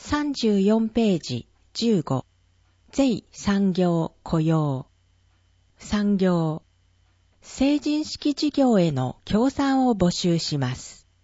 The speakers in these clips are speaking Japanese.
34ページ15。税産業雇用。産業。成人式事業への協賛を募集します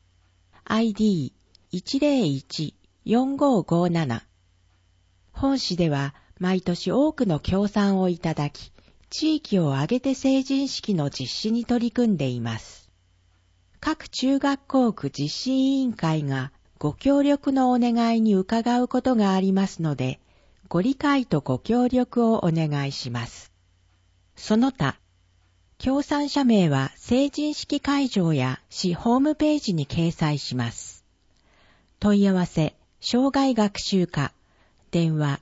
。ID101-4557。本市では毎年多くの協賛をいただき、地域を挙げて成人式の実施に取り組んでいます。各中学校区実施委員会がご協力のお願いに伺うことがありますので、ご理解とご協力をお願いします。その他、協賛者名は成人式会場や市ホームページに掲載します。問い合わせ、障害学習課、電話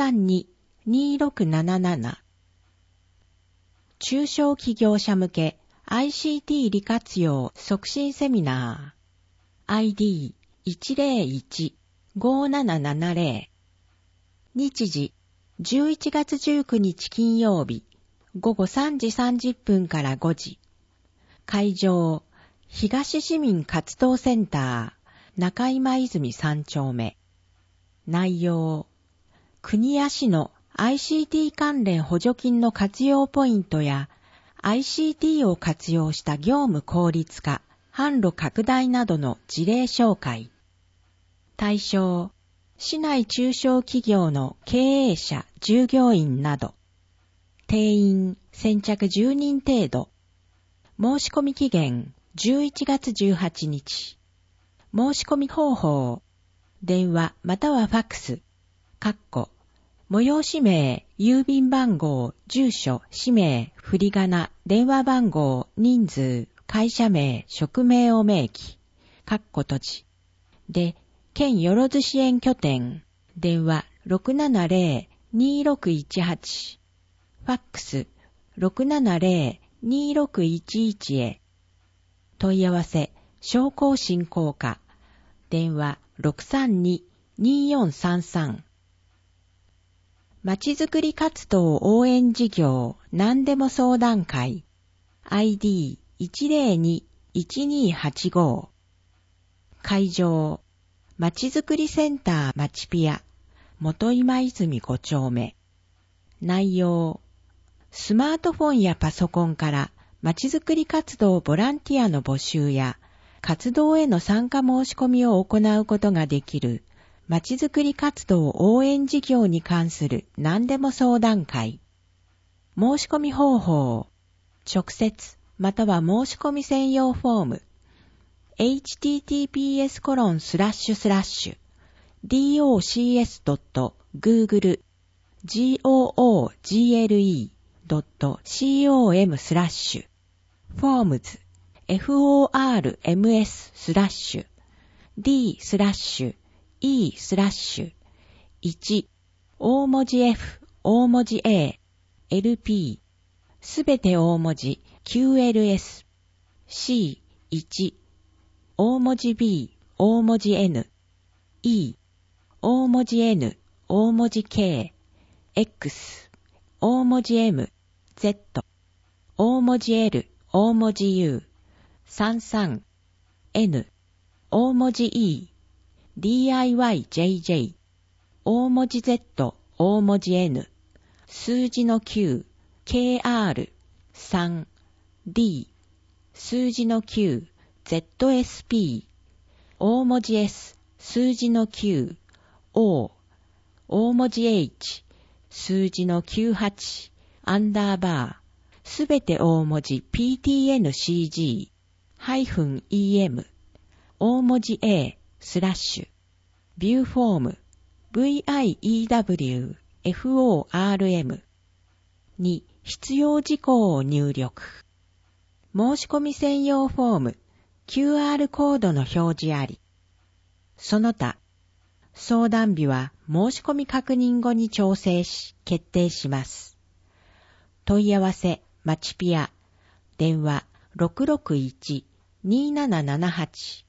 632-2677。中小企業者向け ICT 利活用促進セミナー。ID101-5770。日時、11月19日金曜日、午後3時30分から5時。会場、東市民活動センター、中今泉3丁目。内容、国や市の ICT 関連補助金の活用ポイントや ICT を活用した業務効率化、販路拡大などの事例紹介。対象、市内中小企業の経営者、従業員など。定員、先着10人程度。申し込み期限、11月18日。申し込み方法、電話またはファックス、催し名、郵便番号、住所、氏名、振り仮名、電話番号、人数、会社名、職名を明記、閉じ。で、県よろず支援拠点、電話670-2618、ファックス670-2611へ。問い合わせ、商工振興課、電話632-2433。まちづくり活動応援事業何でも相談会 ID102-1285。会場、まちづくりセンターまちピア元今泉5丁目。内容、スマートフォンやパソコンからまちづくり活動ボランティアの募集や活動への参加申し込みを行うことができるまちづくり活動応援事業に関する何でも相談会。申し込み方法、直接または申し込み専用フォーム、docs.google.google.com/forms forms/d/e/1 大文字 F 大文字 A LP すべて大文字 QLS C1 大文字 B 大文字 N E 大文字 N 大文字 K X 大文字 M Z 大文字 L 大文字 U 33 N 大文字 E DIYJJ 大文字 Z 大文字 N 数字の Q KR 3 D 数字の Q ZSP 大文字 S 数字の Q O 大文字 H 数字の 98 アンダーバーすべて大文字 PTNCG -EM 大文字 A スラッシュビューフォーム VIEWFORM に必要事項を入力。申し込み専用フォーム QR コードの表示あり。その他、相談日は申し込み確認後に調整し決定します。問い合わせまちピア電話 661-2778。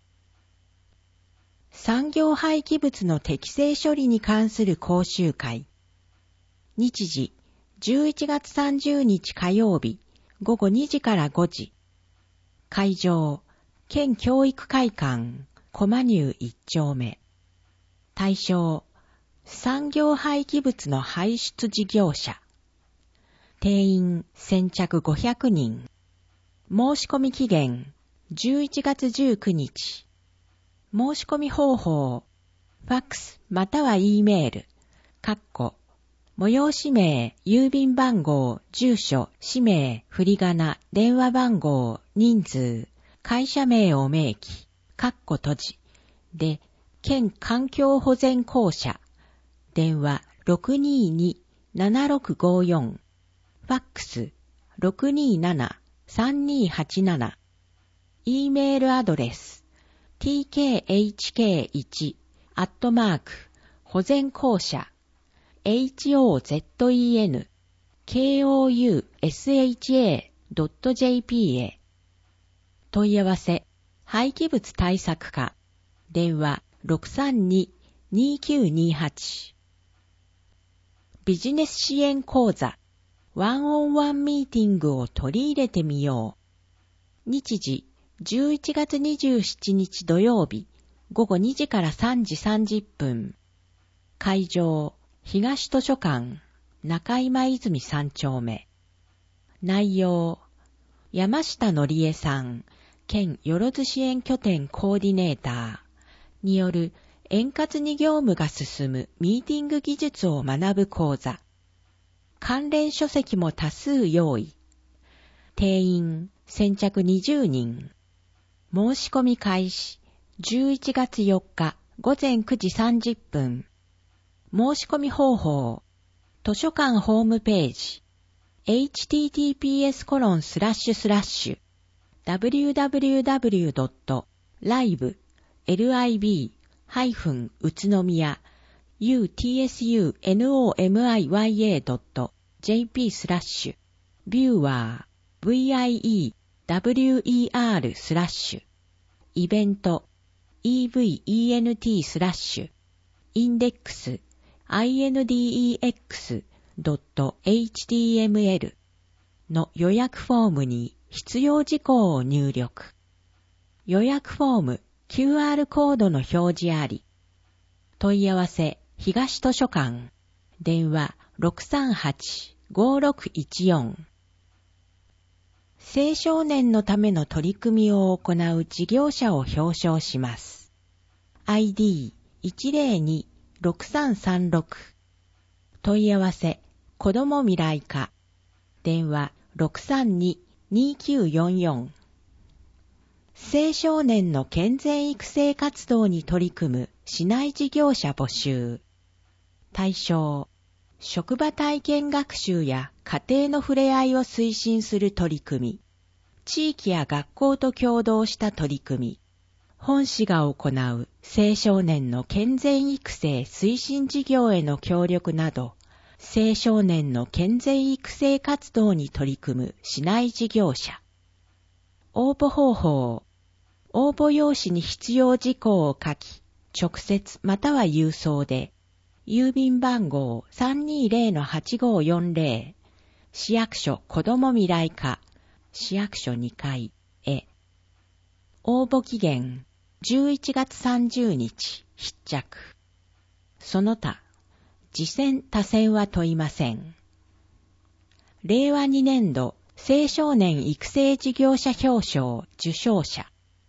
産業廃棄物の適正処理に関する講習会。日時、11月30日火曜日、午後2時から5時。会場、県教育会館、駒入1丁目。対象、 産業廃棄物の排出事業者。定員先着500人。申し込み期限11月19日。申し込み方法。ファックスまたは E メール。催し名、郵便番号、住所、氏名、振り仮名、電話番号、人数、会社名を明記。閉じ。で、県環境保全公社。電話622-7654。ファックス 627-3287。E メールアドレス tkhk1 保全公社 hozenkousa.jp へ。問い合わせ廃棄物対策課電話632-2928。ビジネス支援講座ワンオンワンミーティングを取り入れてみよう。日時11月27日土曜日午後2時から3時30分。会場東図書館中今泉3丁目。内容山下のりえさん県よろず支援拠点コーディネーターによる円滑に業務が進むミーティング技術を学ぶ講座。関連書籍も多数用意。定員先着20人。申し込み開始11月4日午前9時30分。申し込み方法図書館ホームページ www.lib-宇都宮 イベント event/index index.html の予約フォームに必要事項を入力。予約フォーム QR コードの表示あり。問い合わせ東図書館電話638-5614。青少年のための取り組みを行う事業者を表彰します。ID102-6336 問い合わせ子ども未来課電話632-2944。青少年の健全育成活動に取り組む市内事業者募集。対象職場体験学習や家庭の触れ合いを推進する取り組み、地域や学校と共同した取り組み、本市が行う青少年の健全育成推進事業への協力など、青少年の健全育成活動に取り組む市内事業者。応募方法、応募用紙に必要事項を書き、直接または郵送で、郵便番号 320-8540 市役所子ども未来課市役所2階へ。応募期限11月30日必着。その他次選他選は問いません。令和2年度青少年育成事業者表彰受賞者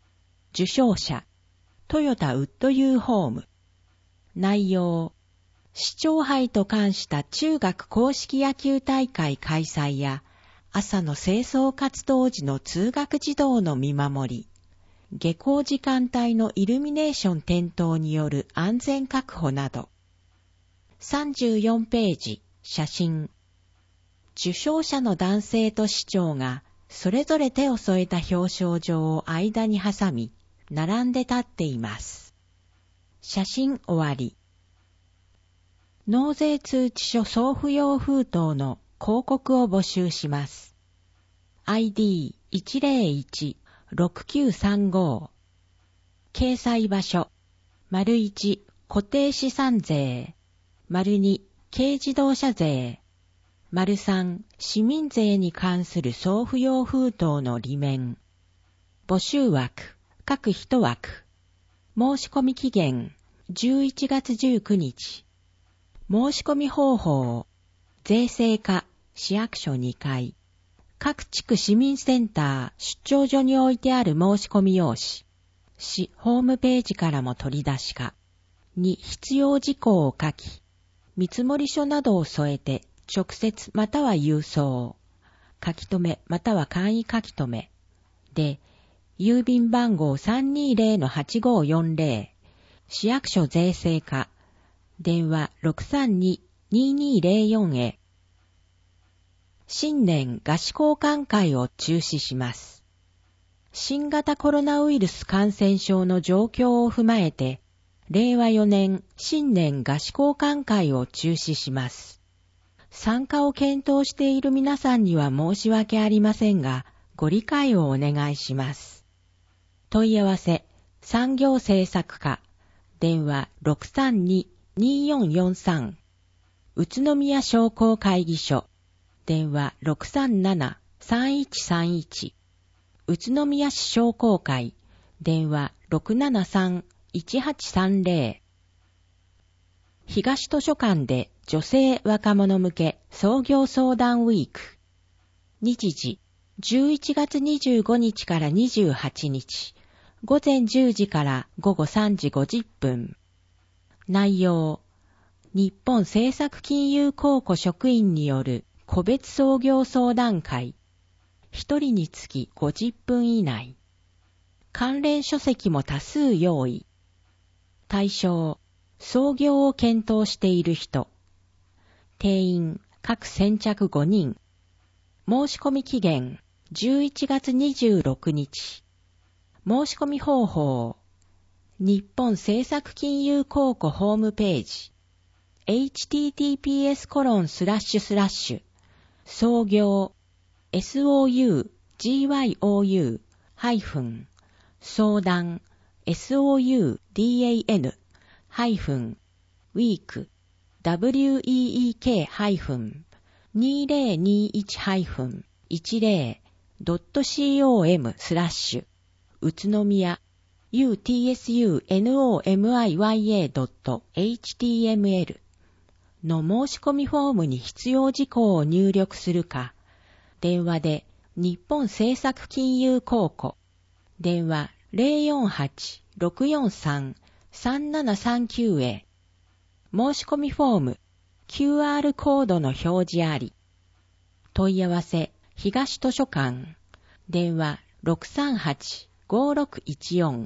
トヨタウッドユーホーム。内容市長杯と冠した中学硬式野球大会開催や朝の清掃活動時の通学児童の見守り、下校時間帯のイルミネーション点灯による安全確保など。34ページ写真。受賞者の男性と市長がそれぞれ手を添えた表彰状を間に挟み、並んで立っています。写真終わり。納税通知書送付用封筒の広告を募集します。ID101-6935 掲載場所 ① 固定資産税 ② 軽自動車税 ③ 市民税に関する送付用封筒の裏面。募集枠各1枠。申し込み期限11月19日。 申し込み方法、税制課、市役所2階、各地区市民センター出張所に置いてある申し込み用紙、市ホームページからも取り出しか、に必要事項を書き、見積書などを添えて直接または郵送、書き留めまたは簡易書き留めで、郵便番号 320-8540 市役所税制課、電話 632-2204 へ。新年賀詞交換会を中止します。新型コロナウイルス感染症の状況を踏まえて、令和4年新年賀詞交換会を中止します。参加を検討している皆さんには申し訳ありませんが、ご理解をお願いします。問い合わせ、産業政策課、電話 632-2443 宇都宮商工会議所、電話 637-3131 宇都宮市商工会、電話 673-1830 東図書館で女性若者向け創業相談ウィーク。日時、11月25日から28日、午前10時から午後3時50分。内容、日本政策金融公庫職員による個別創業相談会。1人につき50分以内。関連書籍も多数用意。対象、創業を検討している人。定員、各先着5人。申し込み期限、11月26日。申し込み方法、日本政策金融公庫ホームページ、https:// 創業、SOUGYOU 相談、SOUDAN week week-2021-10.com/ 宇都宮 utsunomiya.html の申し込みフォームに必要事項を入力するか、電話で日本政策金融公庫、電話 048-643-3739 へ。申し込みフォーム、QR コードの表示あり。問い合わせ、東図書館、電話 638-5614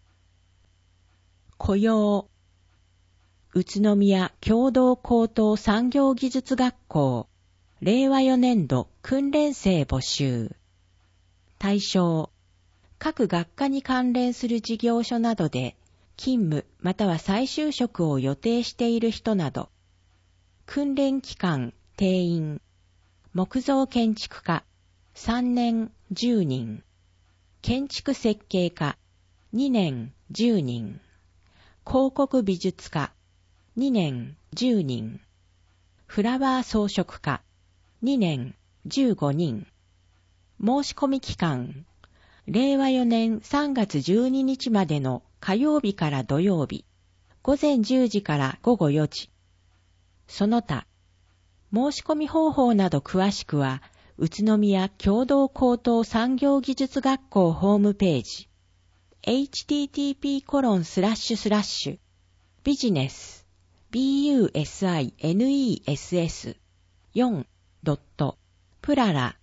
雇用、宇都宮共同高等産業技術学校、令和4年度訓練生募集。対象、各学科に関連する事業所などで勤務または再就職を予定している人など。訓練期間、定員、木造建築家、3年10人。建築設計家、2年10人。広告美術家、2年10人。フラワー装飾家、2年15人。申し込み期間、令和4年3月12日までの火曜日から土曜日、午前10時から午後4時。その他、申し込み方法など詳しくは、宇都宮共同高等産業技術学校ホームページ、http:// ビジネス busines 4.plala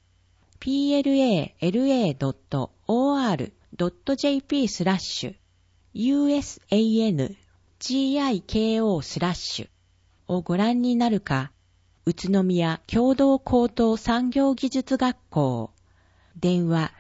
plala.jp/usan-giko/ をご覧になるか、宇都宮共同高等産業技術学校、電話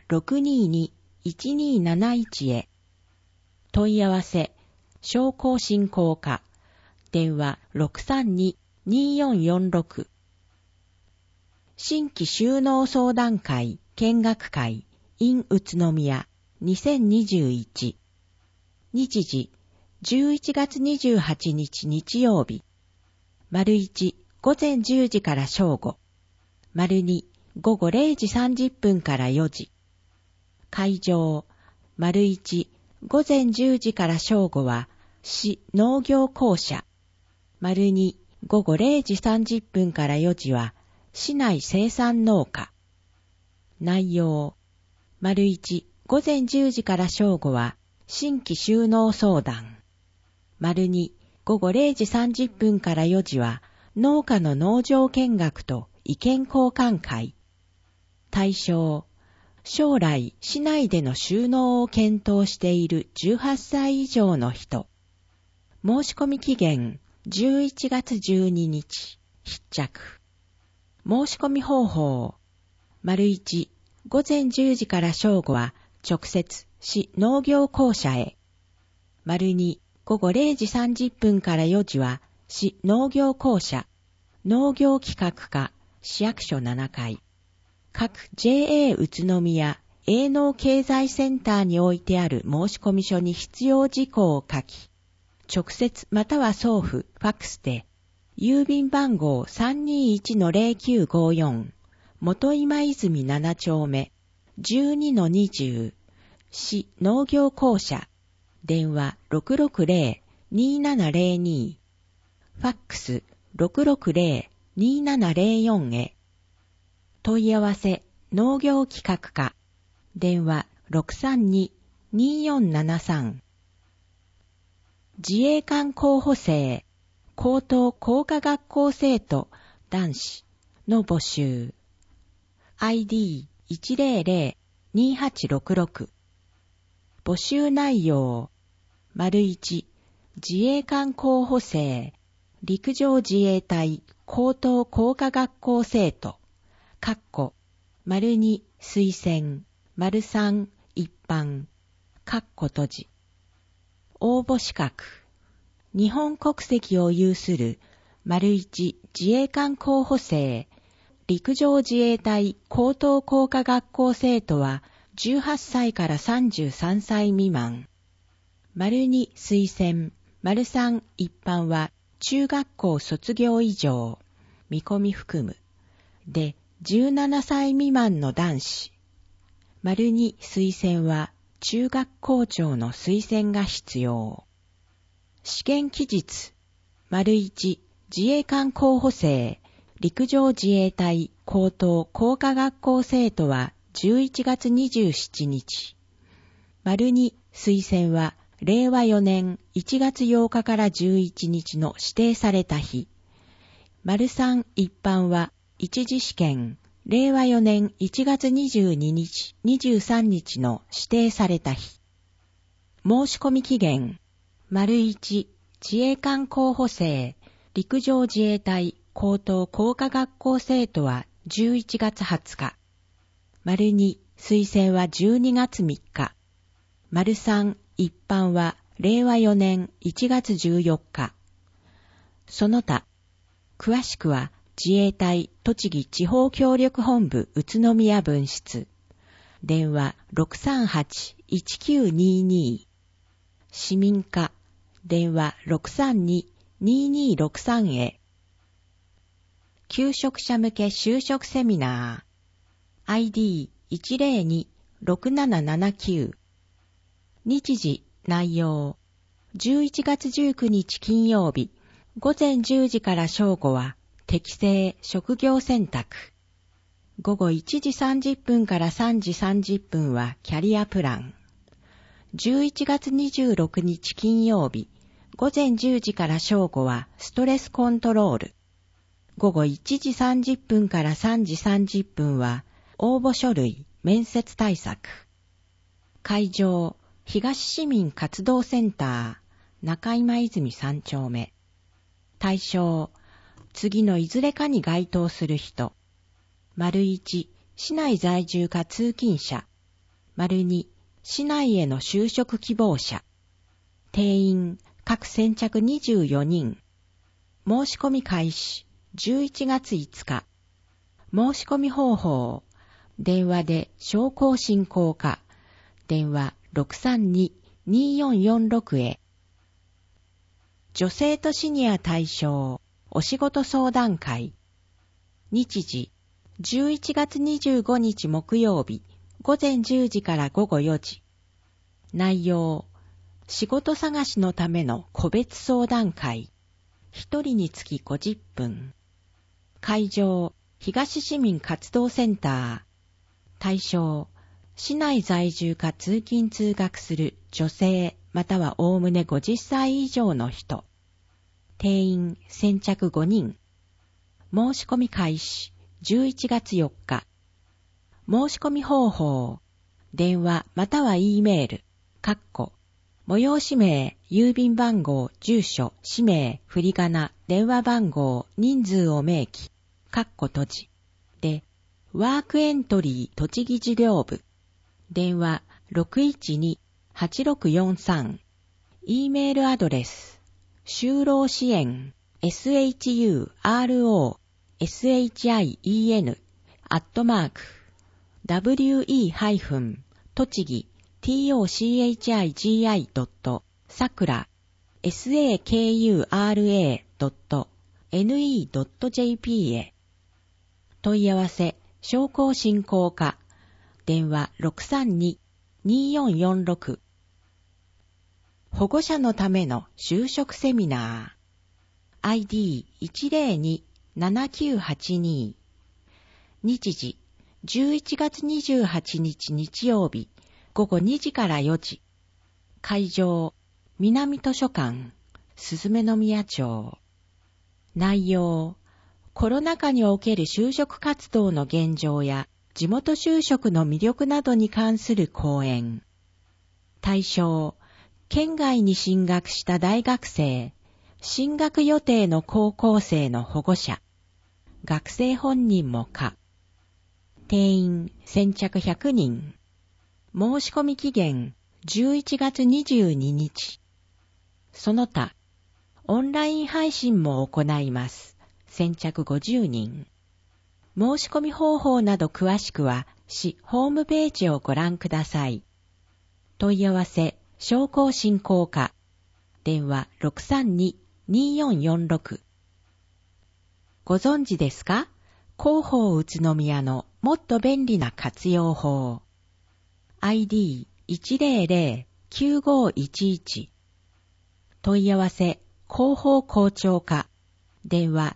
622-1271 へ。問い合わせ、商工振興課、電話 632-2446。新規就農相談会見学会 in 宇都宮2021。日時、11月28日日曜日。丸1、午前10時から正午。丸2、午後0時30分から4時。会場、丸1、午前10時から正午は、市農業公社。丸2、 午後0時30分から4時は、市内生産農家。内容。1、午前10時から正午は、新規就農相談。2、午後0時30分から4時は、農家の農場見学と意見交換会。対象。将来、市内での就農を検討している18歳以上の人。申し込み期限、11月12日、必着。申し込み方法。1、午前10時から正午は、直接、市農業公社へ。2、午後0時30分から4時は、市農業公社、農業企画課、市役所7階。各 JA 宇都宮営農経済センターに置いてある申込書に必要事項を書き、直接または送付、ファックスで、郵便番号 321-0954、元今泉7丁目、12-20、市農業公社、電話 660-2702、ファックス 660-2704 へ。問い合わせ、農業企画課、電話 632-2473。自衛官候補生、高等工科学校生徒、男子の募集。ID1002866。募集内容。1、自衛官候補生、陸上自衛隊高等工科学校生徒。2、推薦、3、一般、閉じ。応募資格。日本国籍を有する、1、自衛官候補生、陸上自衛隊高等工科学校生徒は、18歳から33歳未満。2、推薦、3、一般は、中学校卒業以上、見込み含む。で、17歳未満の男子。2、推薦は中学校長の推薦が必要。試験期日。1、自衛官候補生、陸上自衛隊高等工科学校生徒は11月27日。2、推薦は令和4年1月8日から11日の指定された日。3、一般は一次試験、令和4年1月22日、23日の指定された日。申し込み期限。1、自衛官候補生、陸上自衛隊高等工科学校生徒は11月20日。2、推薦は12月3日。3、一般は令和4年1月14日。その他、詳しくは、自衛隊栃木地方協力本部宇都宮分室。電話 638-1922。市民課。電話 632-2263 へ。求職者向け就職セミナー。ID102-6779。日時、内容。11月19日金曜日、午前10時から正午は、適正職業選択。午後1時30分から3時30分はキャリアプラン。11月26日金曜日、午前10時から正午はストレスコントロール。午後1時30分から3時30分は応募書類、面接対策。会場、東市民活動センター、中今泉3丁目。対象、次のいずれかに該当する人。1、市内在住か通勤者。2、市内への就職希望者。定員、各先着24人。申し込み開始、11月5日。申し込み方法、電話で商工振興課。電話 632-2446 へ。女性とシニア対象。お仕事相談会。日時、11月25日木曜日、午前10時から午後4時。内容、仕事探しのための個別相談会。 1人につき50分。会場、東市民活動センター。対象、市内在住か通勤通学する女性またはおおむね50歳以上の人。定員先着5人。申し込み開始11月4日。申し込み方法。電話または E メール。催し名、郵便番号、住所、氏名、振り仮名、電話番号、人数を明記。閉じ。で、ワークエントリー栃木事業部。電話 612-8643。E メールアドレス。就労支援 shurien.we-tochigi.sakura.sakura.ne.jp へ。問い合わせ、商工振興課。電話 632-2446。保護者のための就職セミナー。ID102-7982。日時、11月28日日曜日、午後2時から4時。会場、南図書館、鈴目宮町。内容、コロナ禍における就職活動の現状や、地元就職の魅力などに関する講演。対象、県外に進学した大学生、進学予定の高校生の保護者、学生本人も可。定員先着100人。申し込み期限11月22日。その他、オンライン配信も行います。先着50人。申し込み方法など詳しくは、市ホームページをご覧ください。問い合わせ、商工振興課。電話 632-2446。ご存知ですか？広報宇都宮のもっと便利な活用法。ID100-9511。問い合わせ、広報校長課。電話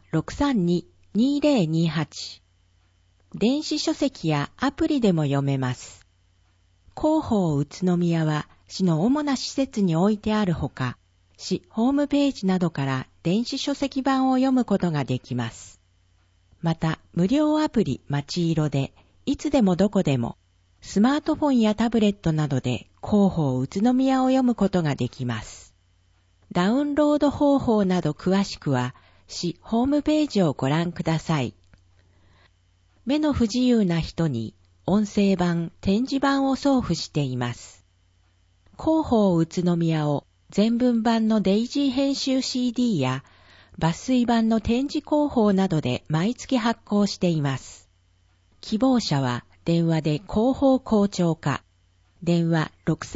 632-2028。電子書籍やアプリでも読めます。広報宇都宮は市の主な施設に置いてあるほか、市ホームページなどから電子書籍版を読むことができます。また、無料アプリまちいろで、いつでもどこでも、スマートフォンやタブレットなどで広報宇都宮を読むことができます。ダウンロード方法など詳しくは、市ホームページをご覧ください。目の不自由な人に音声版、展示版を送付しています。広報宇都宮を全文版のデイジー編集 CD や抜粋版の展示広報などで毎月発行しています。希望者は電話で広報校長課、電話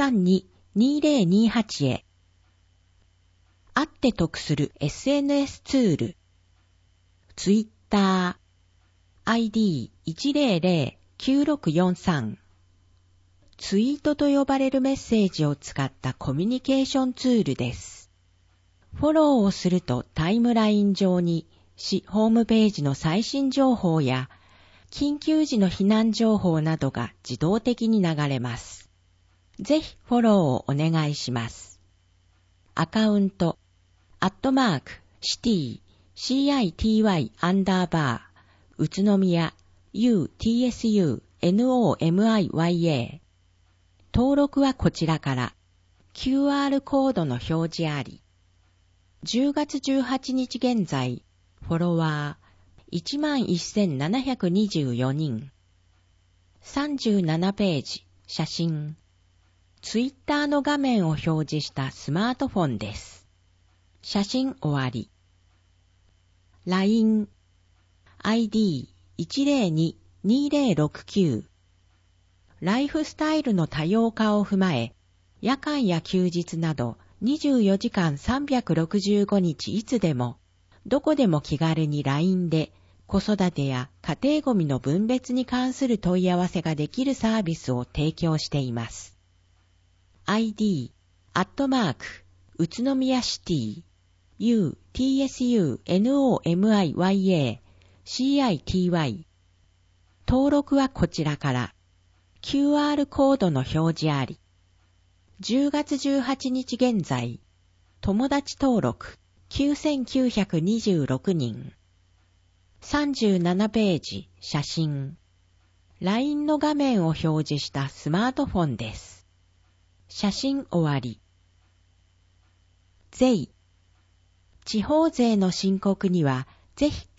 632-2028 へ。会って得する SNS ツール。ツイッター ID100-9643。ツイートと呼ばれるメッセージを使ったコミュニケーションツールです。フォローをするとタイムライン上に市ホームページの最新情報や緊急時の避難情報などが自動的に流れます。ぜひフォローをお願いします。アカウント@city CITY_ 宇都宮 UTSUNOMIYA。登録はこちらから。QR コードの表示あり。10月18日現在、フォロワー 11,724 人。37ページ、写真。ツイッターの画面を表示したスマートフォンです。写真終わり。LINE ID102-2069。ライフスタイルの多様化を踏まえ、夜間や休日など24時間365日いつでも、どこでも気軽に LINE で子育てや家庭ごみの分別に関する問い合わせができるサービスを提供しています。ID、宇都宮シティ、 UTSUNOMIYA-CITY。登録はこちらから。QR コードの表示あり。10月18日現在、友達登録9926人。37ページ、写真。LINE の画面を表示したスマートフォンです。写真終わり。税。地方税の申告には、ぜひ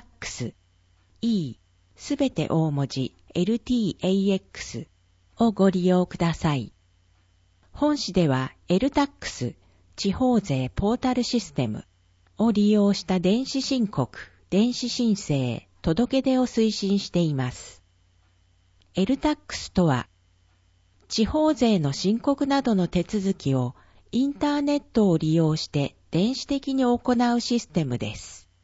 LTAX、すべて大文字 LTAX をご利用ください。本市では LTAX 地方税ポータルシステムを利用した電子申告、電子申請、届け出を推進しています。LTAX とは、地方税の申告などの手続きをインターネットを利用して電子的に行うシステムです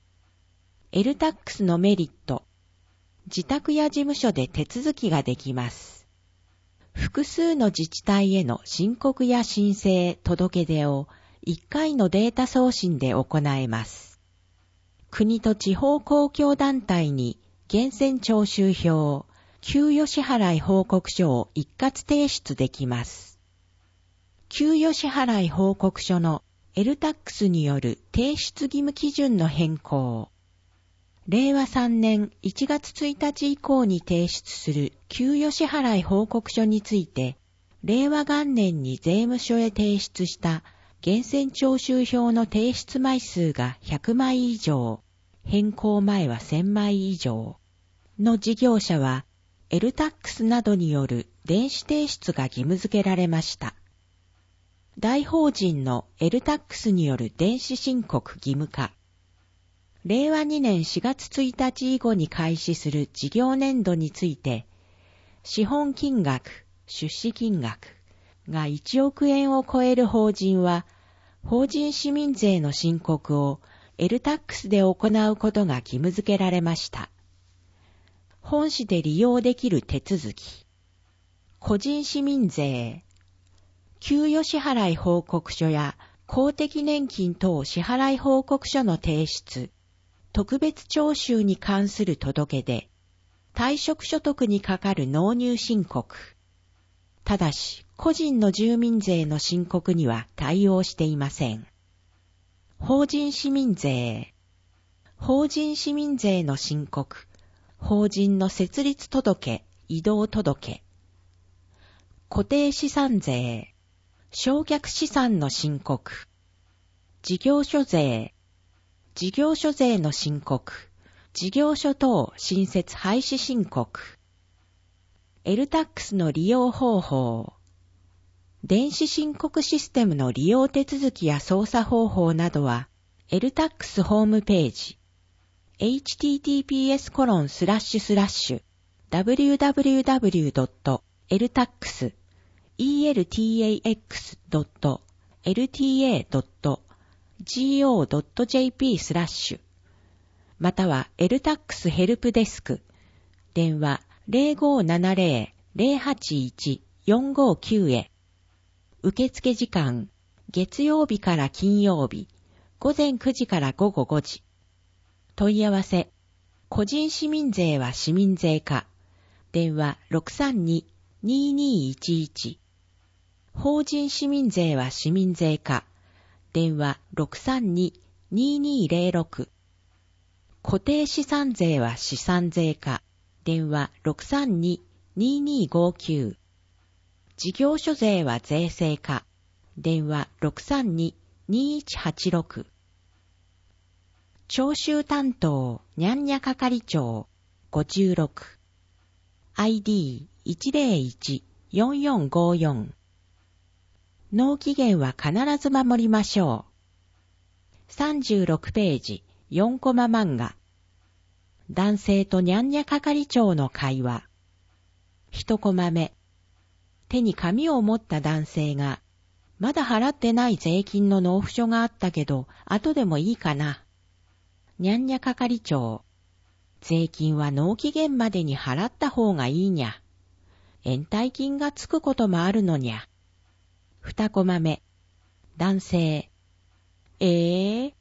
。LTAX のメリット、自宅や事務所で手続きができます。複数の自治体への申告や申請、届け出を1回のデータ送信で行えます。国と地方公共団体に源泉徴収票、給与支払い報告書を一括提出できます。給与支払い報告書の LTAX による提出義務基準の変更。令和3年1月1日以降に提出する給与支払い報告書について、令和元年に税務署へ提出した源泉徴収票の提出枚数が100枚以上、変更前は1000枚以上の事業者は、LTAX などによる電子提出が義務付けられました。大法人の LTAX による電子申告義務化。令和2年4月1日以後に開始する事業年度について、資本金額、出資金額が1億円を超える法人は、法人市民税の申告を LTAX で行うことが義務付けられました。本市で利用できる手続き。個人市民税。給与支払い報告書や公的年金等支払い報告書の提出。特別徴収に関する届け出。退職所得にかかる納入申告。ただし、個人の住民税の申告には対応していません。法人市民税。法人市民税の申告。法人の設立届、移動届。固定資産税。償却資産の申告。事業所税。事業所税の申告。事業所等新設廃止申告。LTAX の利用方法。電子申告システムの利用手続きや操作方法などは、LTAX ホームページ。https://www.eltax.go.jp/ または LTAX ヘルプデスク電話 0570-081-459 へ。受付時間月曜日から金曜日午前9時から午後5時。問い合わせ。個人市民税は市民税課。電話 632-2211。法人市民税は市民税課。電話 632-2206。固定資産税は資産税課。電話 632-2259。事業所税は税制課。電話 632-2186。徴収担当、にゃんにゃ係長、56。ID101-4454。納期限は必ず守りましょう。36ページ、4コマ漫画。男性とにゃんにゃ係長の会話。1コマ目。手に紙を持った男性が、まだ払ってない税金の納付書があったけど、後でもいいかな。にゃんにゃ係長。税金は納期限までに払った方がいいにゃ。延滞金がつくこともあるのにゃ。2コマ目。男性。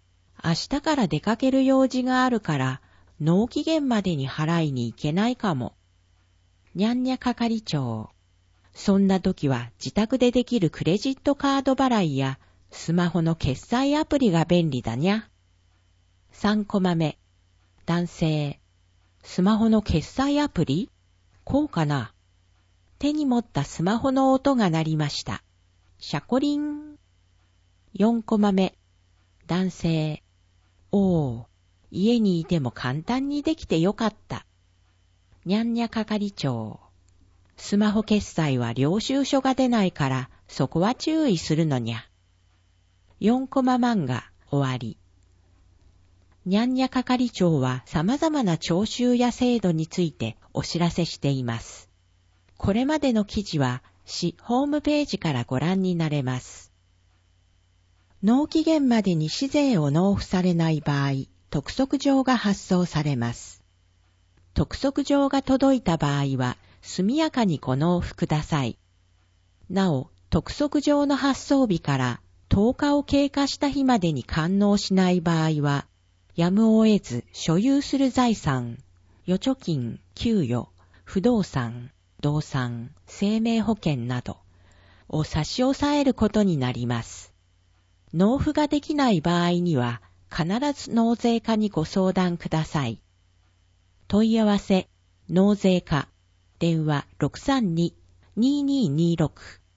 明日から出かける用事があるから、納期限までに払いに行けないかも。にゃんにゃ係長。そんな時は自宅でできるクレジットカード払いやスマホの決済アプリが便利だにゃ。3コマ目。男性。スマホの決済アプリ？こうかな。手に持ったスマホの音が鳴りました。シャコリン。4コマ目。男性。おー、家にいても簡単にできてよかった。にゃんにゃ係長。スマホ決済は領収書が出ないから、そこは注意するのにゃ。4コマ漫画終わり。にゃんにゃ係長は様々な徴収や制度についてお知らせしています。これまでの記事は市ホームページからご覧になれます。納期限までに市税を納付されない場合、督促状が発送されます。督促状が届いた場合は、速やかにご納付ください。なお、督促状の発送日から10日を経過した日までに完納しない場合は、やむを得ず所有する財産、預貯金、給与、不動産、動産、生命保険などを差し押さえることになります。納付ができない場合には、必ず納税課にご相談ください。問い合わせ、納税課、電話 632-2226。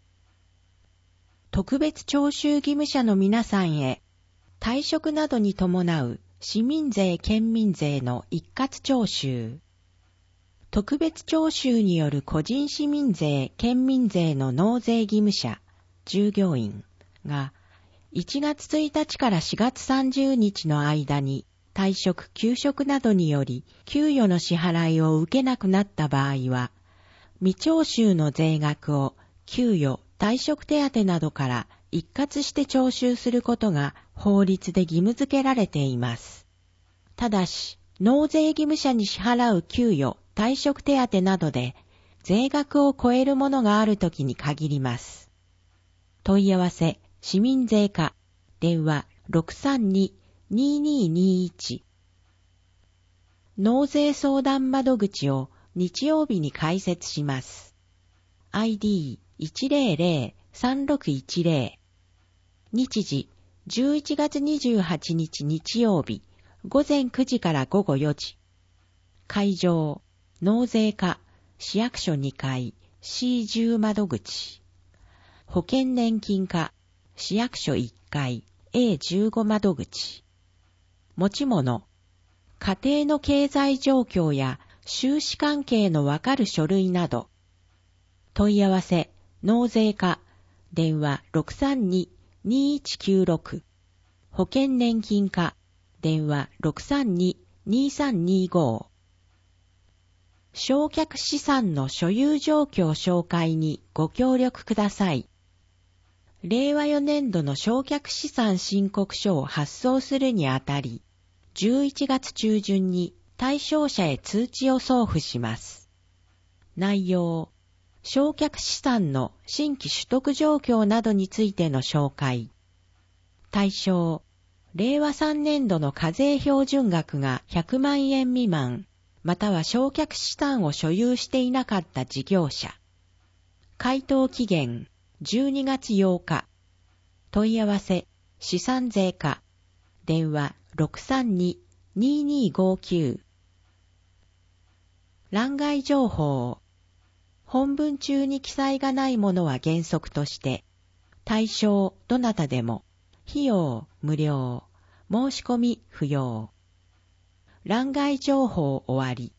特別徴収義務者の皆さんへ、退職などに伴う市民税・県民税の一括徴収。特別徴収による個人市民税・県民税の納税義務者、従業員が1月1日から4月30日の間に退職・休職などにより給与の支払いを受けなくなった場合は、未徴収の税額を給与・退職手当などから一括して徴収することが法律で義務付けられています。ただし、納税義務者に支払う給与・退職手当などで税額を超えるものがあるときに限ります。問い合わせ、市民税課、電話 632-2221。納税相談窓口を日曜日に開設します。ID1003610。日時11月28日日曜日午前9時から午後4時。会場納税課市役所2階 C10 窓口。保険年金課市役所1階 A15 窓口。持ち物家庭の経済状況や収支関係のわかる書類など。問い合わせ、納税課、電話 632-2196。保険年金課、電話 632-2325。償却資産の所有状況紹介にご協力ください。令和4年度の償却資産申告書を発送するにあたり、11月中旬に対象者へ通知を送付します。内容、償却資産の新規取得状況などについての紹介。対象、令和3年度の課税標準額が100万円未満、または償却資産を所有していなかった事業者。回答期限、12月8日。問い合わせ、資産税課。電話、632-2259。欄外情報。本文中に記載がないものは原則として、対象どなたでも、費用無料、申し込み不要。欄外情報終わり。